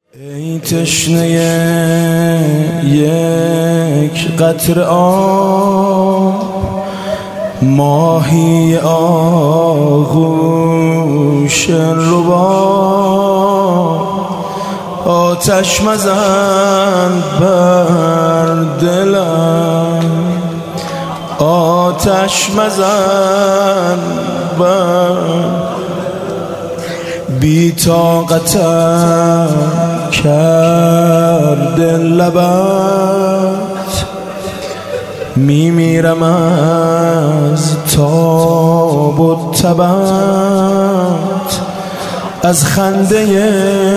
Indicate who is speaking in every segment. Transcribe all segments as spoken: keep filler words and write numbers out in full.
Speaker 1: ای تشنه یک قطره آب، ماهی آغوش رباب، آتش مزن بر دلم، آتش مزن بر بی طاقتم کرده لبت، میمیرم از تاب و تبت، از خنده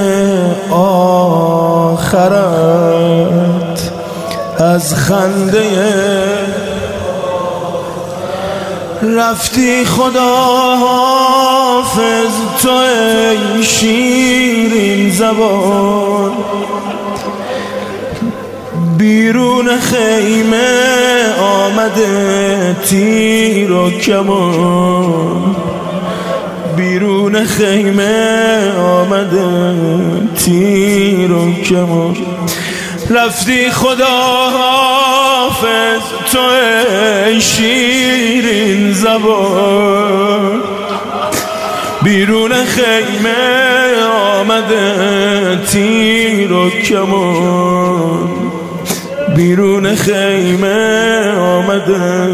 Speaker 1: آخرت، از خنده رفتی خدا حافظ تو ای شیرین زبان، بیرون خیمه آمده تیر و کمان، بیرون خیمه آمده تیر و کمان، رفتی خدا حافظ تو ای شیرین زبان، بیرون خیمه آمده تیر و کمان، بیرون خیمه آمده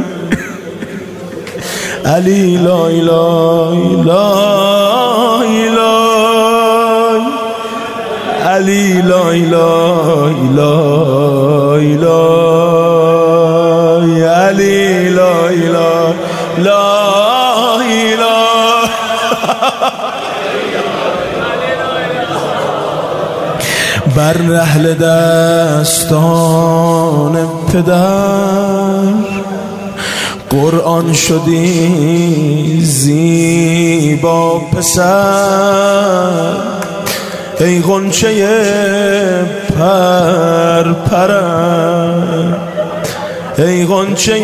Speaker 1: علی لای لای لای لای، علی لای لای لای لای، علی لای لای لای لای. بر رحل دستان پدر قرآن شدی زیبا پسر، ای غنچه پر پرم، ای غنچه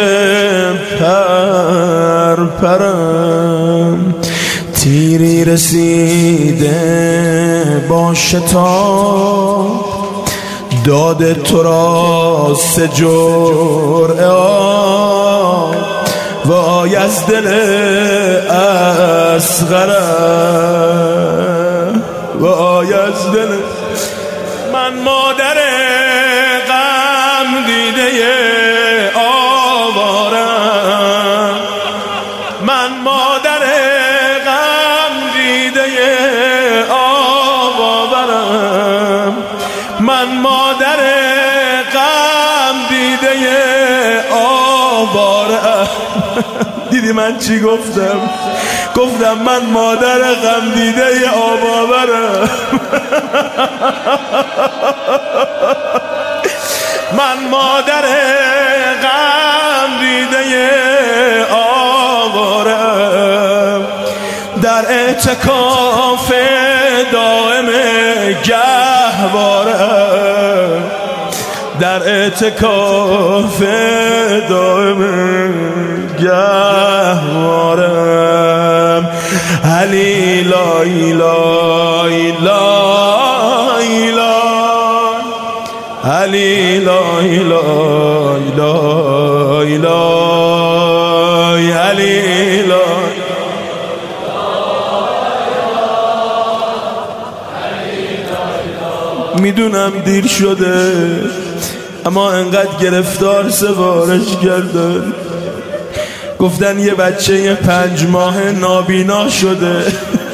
Speaker 1: پر پرم، تیری رسیده با شتاب، داده تو را سه جرعه آب، وای از دل اصغرم، وای از دل من مادر غم دیده آوارم، من مادر غم دیده آوارم، من مادر غم دیده آوارم. دیدی من چی گفتم؟ گفتم من مادر غم دیده آوارم. من مادر غم دیده آوارم، در اعتکاف دائم گهوارم، در اعتکاف دائم گهوارم، علی لای لای لای لای، علی لای لای لای لای، علی لای. میدونم دیر شده اما انقدر گرفتار سوارش کردن، گفتن یه بچه پنج ماه نابینا شده.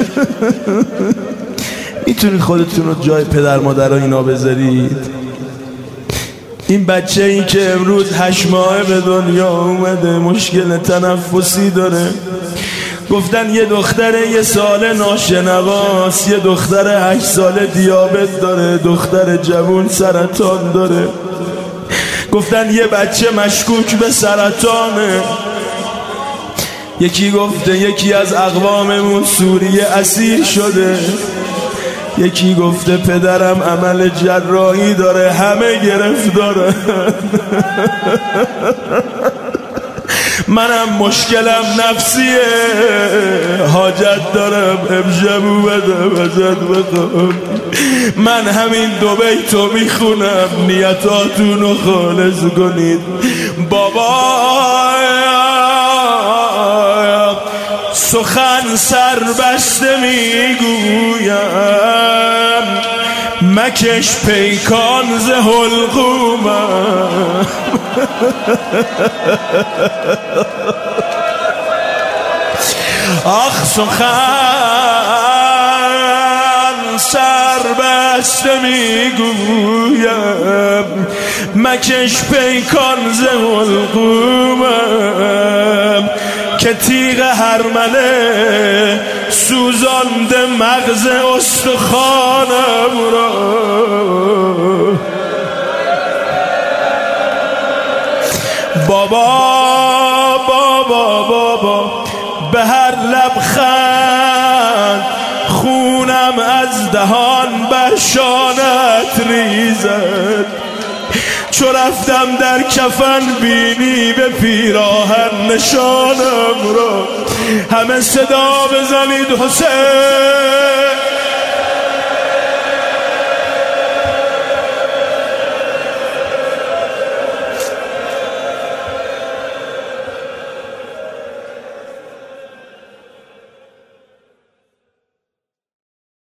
Speaker 1: میتونید خودتون رو جای پدر مادر اینا بذارید؟ این بچه ای که امروز هشت ماه به دنیا اومده مشکل تنفسی داره، گفتن یه دختر یه سال ناشنواست، یه دختر هشت ساله دیابت داره، دختر جوون سرطان داره، گفتن یه بچه مشکوک به سرطانه، یکی گفته یکی از اقواممون سوریه اسیر شده، یکی گفته پدرم عمل جراحی داره، همه گرفتاره. منم مشکلم نفسیه، حاجت دارم امشب اومدم ازت بخوام من همین دو بیتو میخونم نیتاتونو خالص کنید. بابا سخن سربسته میگویم مکش پیکان ز حلقومم. آخ سخن سربسته میگویم مکش پیکان ز حلقومم که تیغ هرمله سوزانده مغز استخوانم را. بابا بابا بابا به هر لبخند خونم از دهان بر شانت ریزد. چو رفتم در کفن بینی به پیراهن نشانم را. همه صدا بزنید حسین